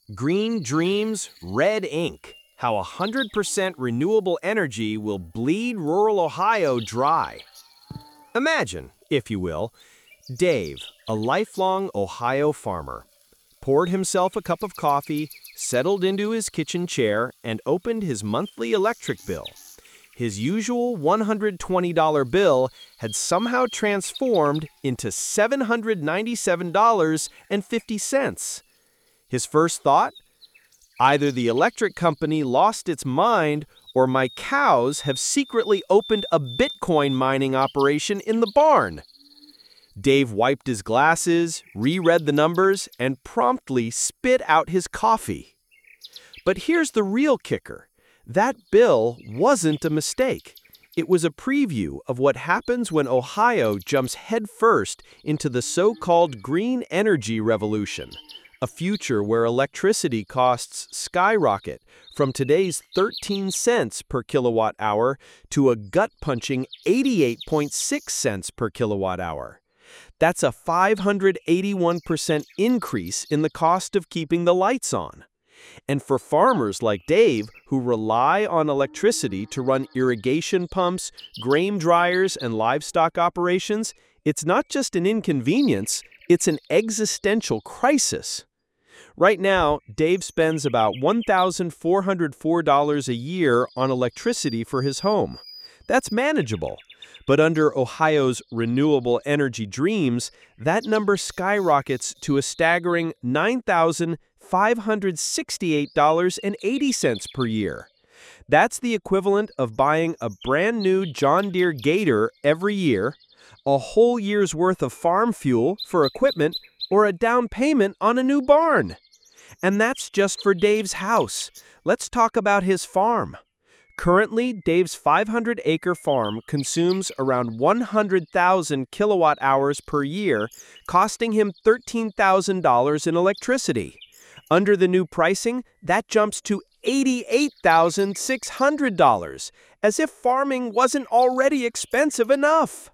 Green Dreams, Red Ink: How 100% renewable energy will bleed rural Ohio dry. Imagine, if you will, Dave, a lifelong Ohio farmer, poured himself a cup of coffee, settled into his kitchen chair, and opened his monthly electric bill. His usual $120 bill had somehow transformed into $797.50. His first thought? Either the electric company lost its mind, or my cows have secretly opened a Bitcoin mining operation in the barn. Dave wiped his glasses, reread the numbers, and promptly spit out his coffee. But here's the real kicker. That bill wasn't a mistake. It was a preview of what happens when Ohio jumps headfirst into the so-called green energy revolution, a future where electricity costs skyrocket from today's 13 cents per kilowatt hour to a gut-punching 88.6 cents per kilowatt hour. That's a 581% increase in the cost of keeping the lights on. And for farmers like Dave, who rely on electricity to run irrigation pumps, grain dryers, and livestock operations, it's not just an inconvenience, it's an existential crisis. Right now, Dave spends about $1,404 a year on electricity for his home. That's manageable. But under Ohio's renewable energy dreams, that number skyrockets to a staggering $9,568.80 per year. That's the equivalent of buying a brand new John Deere Gator every year, a whole year's worth of farm fuel for equipment, or a down payment on a new barn. And that's just for Dave's house. Let's talk about his farm. Currently, Dave's 500-acre farm consumes around 100,000 kilowatt hours per year, costing him $13,000 in electricity. Under the new pricing, that jumps to $88,600, as if farming wasn't already expensive enough.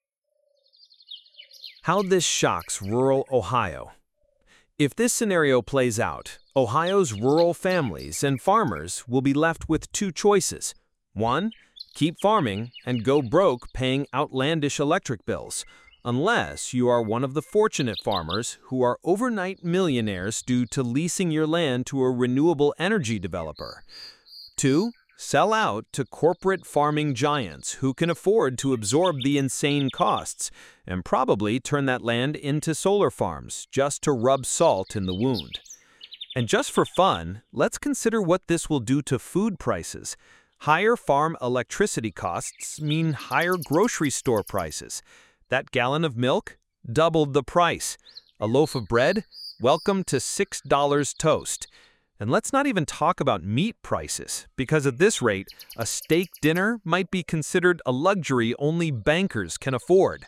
How this shocks rural Ohio. If this scenario plays out, Ohio's rural families and farmers will be left with two choices. One, keep farming and go broke paying outlandish electric bills, unless you are one of the fortunate farmers who are overnight millionaires due to leasing your land to a renewable energy developer. Two, sell out to corporate farming giants who can afford to absorb the insane costs and probably turn that land into solar farms just to rub salt in the wound. And just for fun, let's consider what this will do to food prices. Higher farm electricity costs mean higher grocery store prices. That gallon of milk? Doubled the price. A loaf of bread? Welcome to $6 toast. And let's not even talk about meat prices, because at this rate, a steak dinner might be considered a luxury only bankers can afford.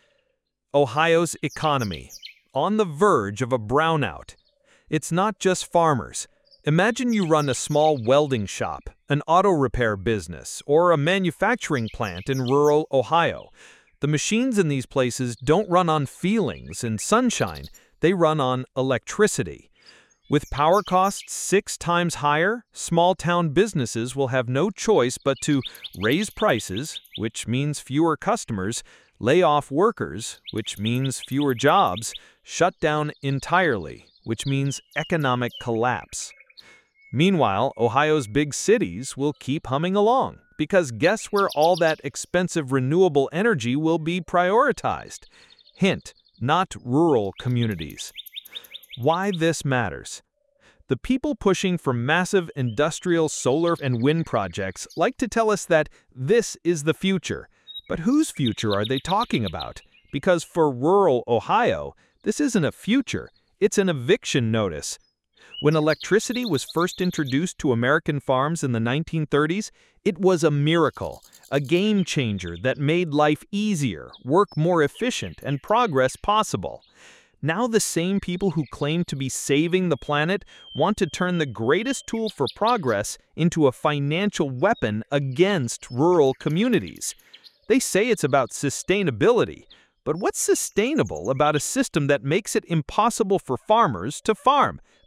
Ohio's economy, on the verge of a brownout. It's not just farmers. Imagine you run a small welding shop, an auto repair business, or a manufacturing plant in rural Ohio. The machines in these places don't run on feelings and sunshine, they run on electricity. With power costs 6 times higher, small-town businesses will have no choice but to raise prices, which means fewer customers, lay off workers, which means fewer jobs, shut down entirely, which means economic collapse. Meanwhile, Ohio's big cities will keep humming along, because guess where all that expensive renewable energy will be prioritized? Hint, not rural communities. Why this matters. The people pushing for massive industrial solar and wind projects like to tell us that this is the future. But whose future are they talking about? Because for rural Ohio, this isn't a future, it's an eviction notice. When electricity was first introduced to American farms in the 1930s, it was a miracle, a game changer that made life easier, work more efficient, and progress possible. Now the same people who claim to be saving the planet want to turn the greatest tool for progress into a financial weapon against rural communities. They say it's about sustainability, but what's sustainable about a system that makes it impossible for farmers to farm,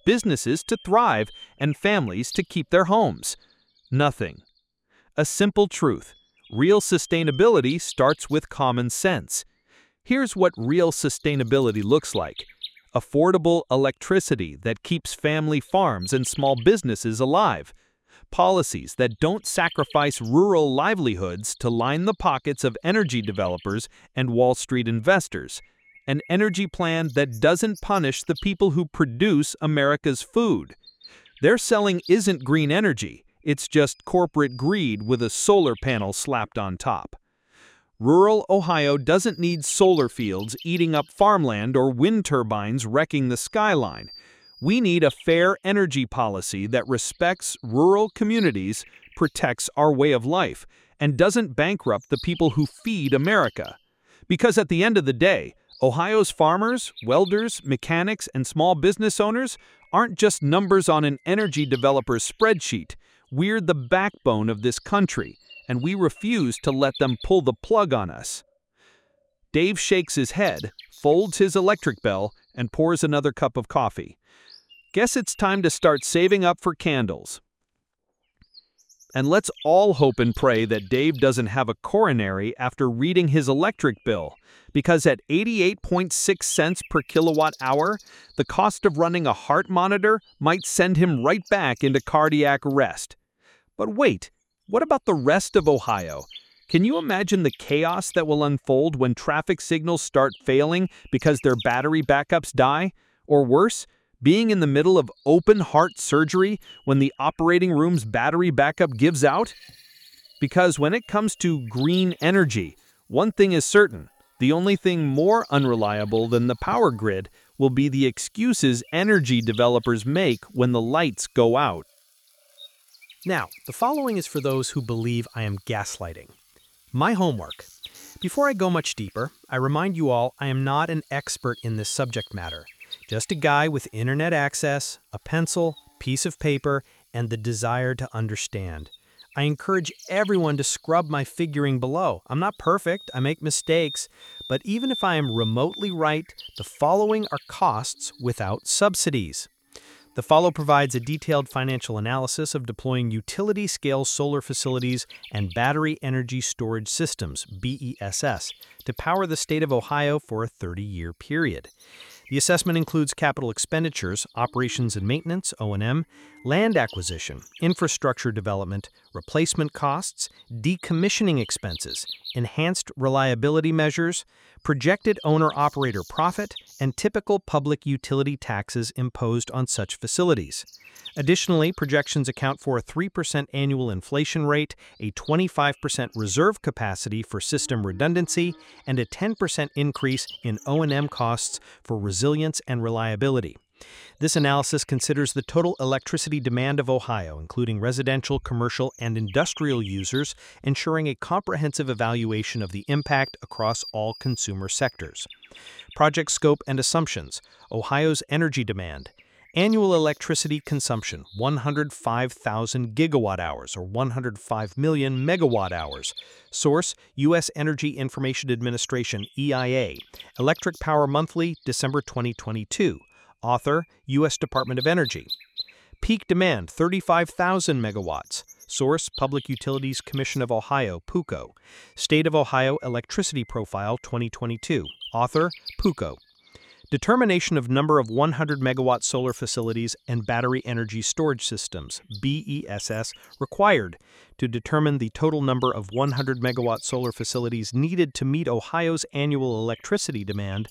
businesses to thrive, and families to keep their homes? Nothing. A simple truth. Real sustainability starts with common sense. Here's what real sustainability looks like. Affordable electricity that keeps family farms and small businesses alive. Policies that don't sacrifice rural livelihoods to line the pockets of energy developers and Wall Street investors. An energy plan that doesn't punish the people who produce America's food. Their selling isn't green energy, it's just corporate greed with a solar panel slapped on top. Rural Ohio doesn't need solar fields eating up farmland or wind turbines wrecking the skyline. We need a fair energy policy that respects rural communities, protects our way of life, and doesn't bankrupt the people who feed America. Because at the end of the day, Ohio's farmers, welders, mechanics, and small business owners aren't just numbers on an energy developer's spreadsheet. We're the backbone of this country, and we refuse to let them pull the plug on us. Dave shakes his head, folds his electric bell, and pours another cup of coffee. Guess it's time to start saving up for candles. And let's all hope and pray that Dave doesn't have a coronary after reading his electric bill, because at 88.6 cents per kilowatt hour, the cost of running a heart monitor might send him right back into cardiac arrest. But wait, what about the rest of Ohio? Can you imagine the chaos that will unfold when traffic signals start failing because their battery backups die? Or worse, being in the middle of open heart surgery when the operating room's battery backup gives out? Because when it comes to green energy, one thing is certain. The only thing more unreliable than the power grid will be the excuses energy developers make when the lights go out. Now, the following is for those who believe I am gaslighting. My homework. Before I go much deeper, I remind you all I am not an expert in this subject matter. Just a guy with internet access, a pencil, piece of paper, and the desire to understand. I encourage everyone to scrub my figuring below. I'm not perfect, I make mistakes, but even if I am remotely right, the following are costs without subsidies. The follow provides a detailed financial analysis of deploying utility-scale solar facilities and battery energy storage systems, BESS, to power the state of Ohio for a 30-year period. The assessment includes capital expenditures, operations and maintenance, O&M, land acquisition, infrastructure development, replacement costs, decommissioning expenses, enhanced reliability measures, projected owner-operator profit, and typical public utility taxes imposed on such facilities. Additionally, projections account for a 3% annual inflation rate, a 25% reserve capacity for system redundancy, and a 10% increase in O&M costs for resilience and reliability. This analysis considers the total electricity demand of Ohio, including residential, commercial, and industrial users, ensuring a comprehensive evaluation of the impact across all consumer sectors. Project scope and assumptions. Ohio's energy demand. Annual electricity consumption, 105,000 gigawatt hours, or 105 million megawatt hours. Source, U.S. Energy Information Administration, EIA. Electric Power Monthly, December 2022. Author, U.S. Department of Energy. Peak demand, 35,000 megawatts. Source, Public Utilities Commission of Ohio, PUCO. State of Ohio Electricity Profile 2022. Author, PUCO. Determination of number of 100 megawatt solar facilities and battery energy storage systems, BESS, required to determine the total number of 100 megawatt solar facilities needed to meet Ohio's annual electricity demand,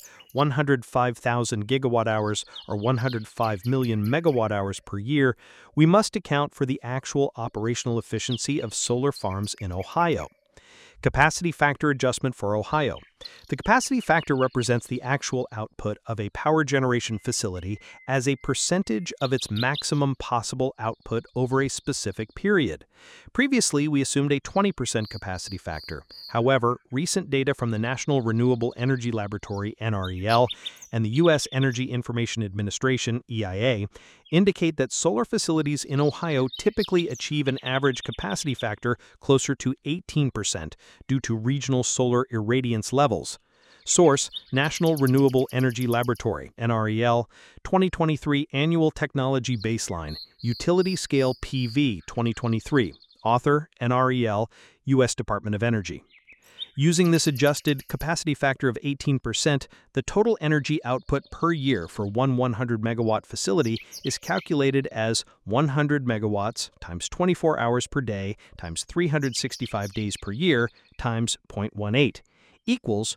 105,000 gigawatt hours or 105 million megawatt hours per year. We must account for the actual operational efficiency of solar farms in Ohio. Capacity factor adjustment for Ohio. The capacity factor represents the actual output of a power generation facility as a percentage of its maximum possible output over a specific period. Previously, we assumed a 20% capacity factor. However, recent data from the National Renewable Energy Laboratory, NREL, and the U.S. Energy Information Administration, EIA, indicate that solar facilities in Ohio typically achieve an average capacity factor closer to 18% due to regional solar irradiance levels. Source: National Renewable Energy Laboratory, NREL, 2023 Annual Technology Baseline, Utility Scale PV 2023. Author: NREL, U.S. Department of Energy. Using this adjusted capacity factor of 18%, the total energy output per year for one 100-megawatt facility is calculated as 100 megawatts times 24 hours per day times 365 days per year times 0.18 equals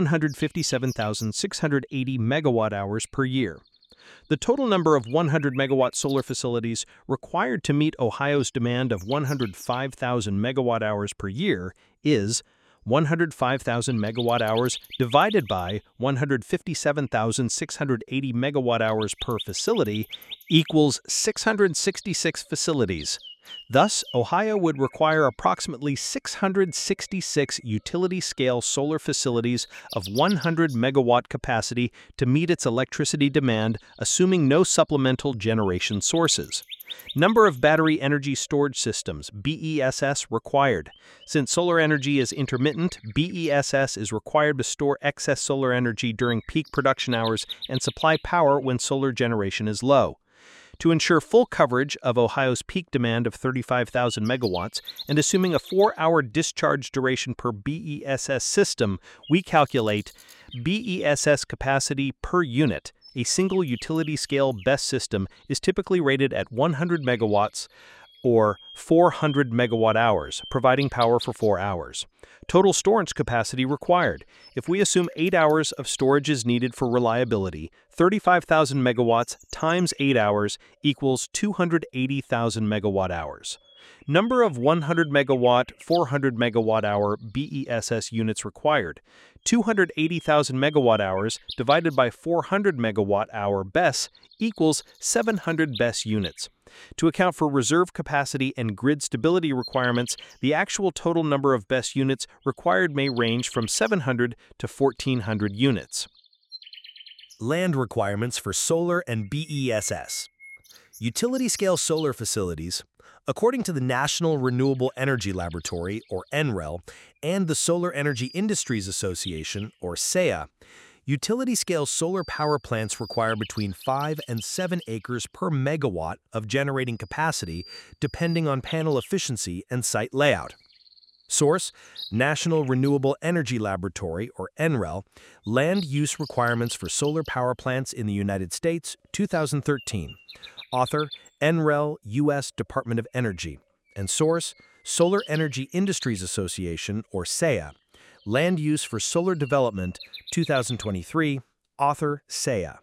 157,680 megawatt-hours per year. The total number of 100-megawatt solar facilities required to meet Ohio's demand of 105,000 megawatt-hours per year is 105,000 megawatt-hours divided by 157,680 megawatt-hours per facility equals 666 facilities. Thus, Ohio would require approximately 666 utility-scale solar facilities of 100 megawatt capacity to meet its electricity demand, assuming no supplemental generation sources. Number of battery energy storage systems, BESS, required. Since solar energy is intermittent, BESS is required to store excess solar energy during peak production hours and supply power when solar generation is low. To ensure full coverage of Ohio's peak demand of 35,000 megawatts, and assuming a 4-hour discharge duration per BESS system, we calculate BESS capacity per unit. A single utility-scale BESS system is typically rated at 100 megawatts or 400 megawatt-hours, providing power for 4 hours. Total storage capacity required. If we assume 8 hours of storage is needed for reliability, 35,000 megawatts times 8 hours equals 280,000 megawatt-hours. Number of 100 megawatt, 400 megawatt-hour BESS units required. 280,000 megawatt-hours divided by 400 megawatt-hour BESS equals 700 BESS units. To account for reserve capacity and grid stability requirements, the actual total number of BESS units required may range from 700 to 1,400 units. Land requirements for solar and BESS. Utility-scale solar facilities, according to the National Renewable Energy Laboratory, or NREL, and the Solar Energy Industries Association, or SEIA, utility-scale solar power plants require between 5 and 7 acres per megawatt of generating capacity, depending on panel efficiency and site layout. Source: National Renewable Energy Laboratory, or NREL, Land Use Requirements for Solar Power Plants in the United States, 2013. Author: NREL, U.S. Department of Energy. And source: Solar Energy Industries Association, or SEIA. Land Use for Solar Development, 2023. Author: SEIA.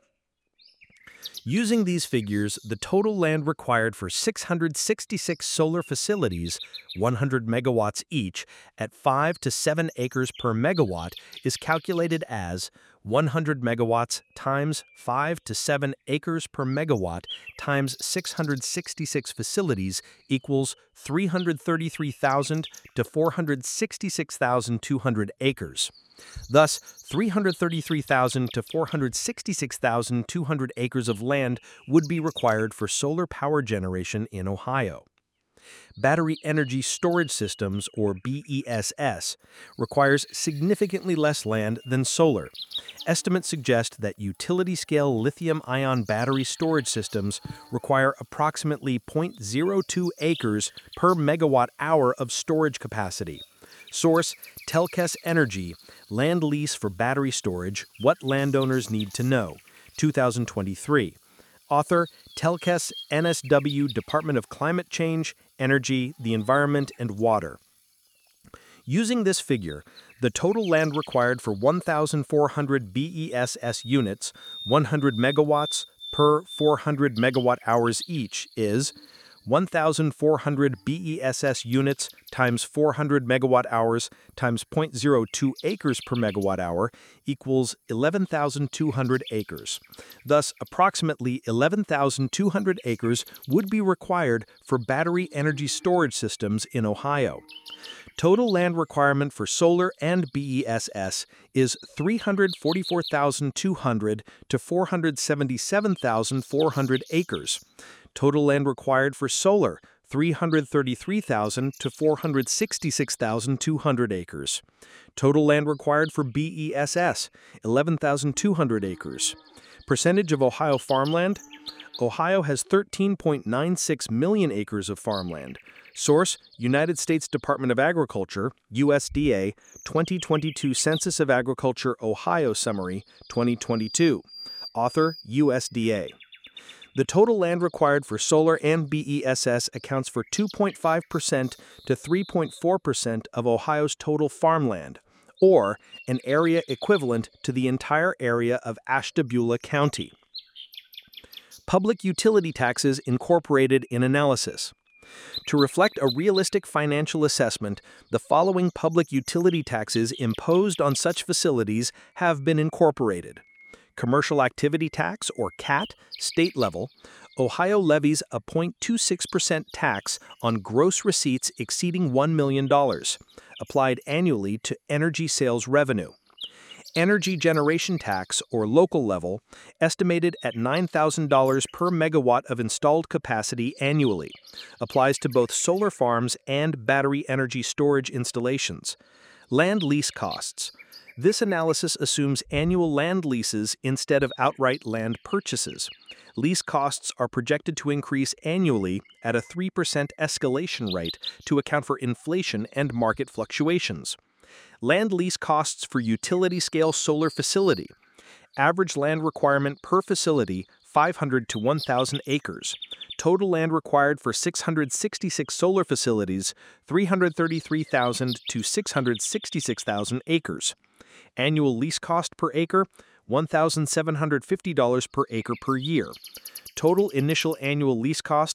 Using these figures, the total land required for 666 solar facilities, 100 megawatts each, at 5 to 7 acres per megawatt, is calculated as 100 megawatts times 5 to 7 acres per megawatt times 666 facilities equals 333,000 to 466,200 acres. Thus, 333,000 to 466,200 acres of land would be required for solar power generation in Ohio. Battery Energy Storage Systems, or BESS, requires significantly less land than solar. Estimates suggest that utility-scale lithium-ion battery storage systems require approximately 0.02 acres per megawatt-hour of storage capacity. Source: Telkes Energy, Land Lease for Battery Storage, What Landowners Need to Know, 2023. Author: Telkes NSW, Department of Climate Change, Energy, the Environment, and Water. Using this figure, the total land required for 1,400 BESS units, 100 megawatts per 400 megawatt-hours each, is 1,400 BESS units times 400 megawatt-hours times 0.02 acres per megawatt-hour equals 11,200 acres. Thus, approximately 11,200 acres would be required for battery energy storage systems in Ohio. Total land requirement for solar and BESS is 344,200 to 477,400 acres. Total land required for solar, 333,000 to 466,200 acres. Total land required for BESS, 11,200 acres. Percentage of Ohio farmland? Ohio has 13.96 million acres of farmland. Source: United States Department of Agriculture, USDA, 2022 Census of Agriculture Ohio Summary, 2022. Author: USDA. The total land required for solar and BESS accounts for 2.5% to 3.4% of Ohio's total farmland, or an area equivalent to the entire area of Ashtabula County. Public utility taxes incorporated in analysis. To reflect a realistic financial assessment, the following public utility taxes imposed on such facilities have been incorporated. Commercial Activity Tax, or CAT, state level. Ohio levies a 0.26% tax on gross receipts exceeding $1 million, applied annually to energy sales revenue. Energy Generation Tax, or local level, estimated at $9,000 per megawatt of installed capacity annually, applies to both solar farms and battery energy storage installations. Land lease costs. This analysis assumes annual land leases instead of outright land purchases. Lease costs are projected to increase annually at a 3% escalation rate to account for inflation and market fluctuations. Land lease costs for utility-scale solar facility. Average land requirement per facility, 500 to 1,000 acres. Total land required for 666 solar facilities, 333,000 to 666,000 acres. Annual lease cost per acre, $1,750 per acre per year. Total initial annual lease cost,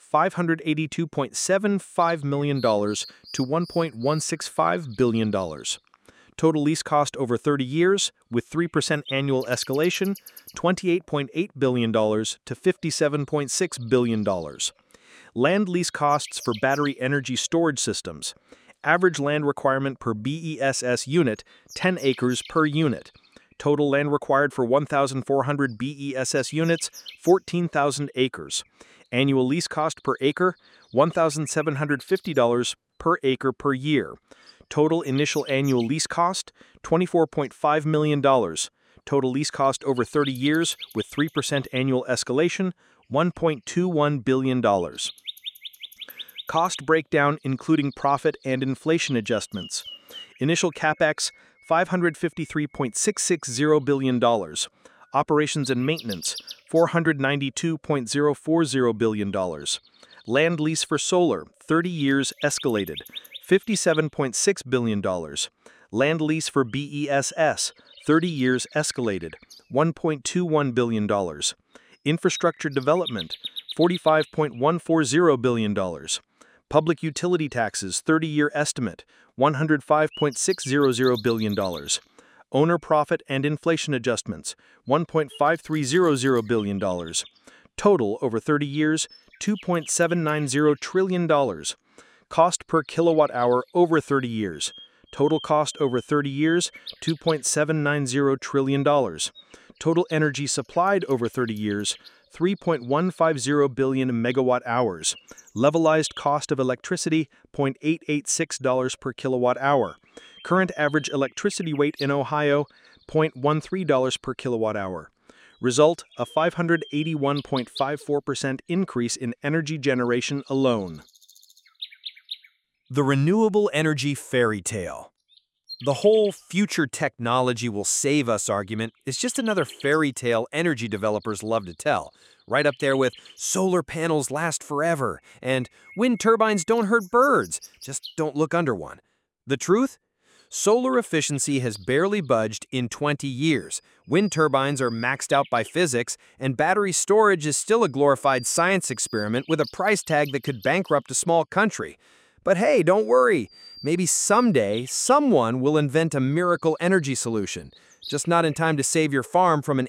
$582.75 million to $1.165 billion. Total lease cost over 30 years, with 3% annual escalation, $28.8 billion to $57.6 billion. Land lease costs for battery energy storage systems. Average land requirement per BESS unit, 10 acres per unit. Total land required for 1,400 BESS units, 14,000 acres. Annual lease cost per acre, $1,750 per acre per year. Total initial annual lease cost, $24.5 million. Total lease cost over 30 years with 3% annual escalation, $1.21 billion. Cost breakdown including profit and inflation adjustments. Initial CapEx, $553.660 billion. Operations and maintenance, $492.040 billion. Land lease for solar, 30 years escalated, $57.6 billion. Land lease for BESS, 30 years escalated, $1.21 billion. Infrastructure development, $45.140 billion. Public utility taxes, 30-year estimate, $105.600 billion. Owner profit and inflation adjustments, $1.5300 billion. Total over 30 years, $2.790 trillion. Cost per kilowatt hour over 30 years. Total cost over 30 years, $2.790 trillion. Total energy supplied over 30 years, 3.150 billion megawatt hours. Levelized cost of electricity, $0.886 per kilowatt hour. Current average electricity rate in Ohio, $0.13 per kilowatt hour. Result, a 581.54% increase in energy generation alone. The renewable energy fairy tale. The whole future technology will save us argument is just another fairy tale energy developers love to tell, right up there with solar panels last forever and wind turbines don't hurt birds, just don't look under one. The truth? Solar efficiency has barely budged in 20 years. Wind turbines are maxed out by physics, and battery storage is still a glorified science experiment with a price tag that could bankrupt a small country. But hey, don't worry. Maybe someday, someone will invent a miracle energy solution, just not in time to save your farm from an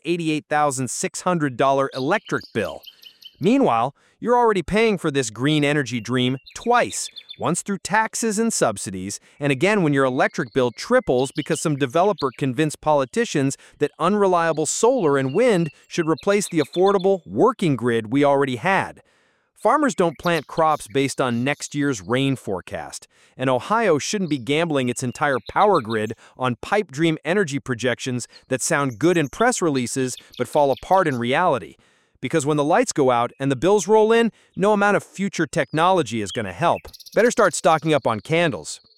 $88,600 electric bill. Meanwhile, you're already paying for this green energy dream twice, once through taxes and subsidies, and again when your electric bill triples because some developer convinced politicians that unreliable solar and wind should replace the affordable, working grid we already had. Farmers don't plant crops based on next year's rain forecast, and Ohio shouldn't be gambling its entire power grid on pipe dream energy projections that sound good in press releases but fall apart in reality. Because when the lights go out and the bills roll in, no amount of future technology is going to help. Better start stocking up on candles.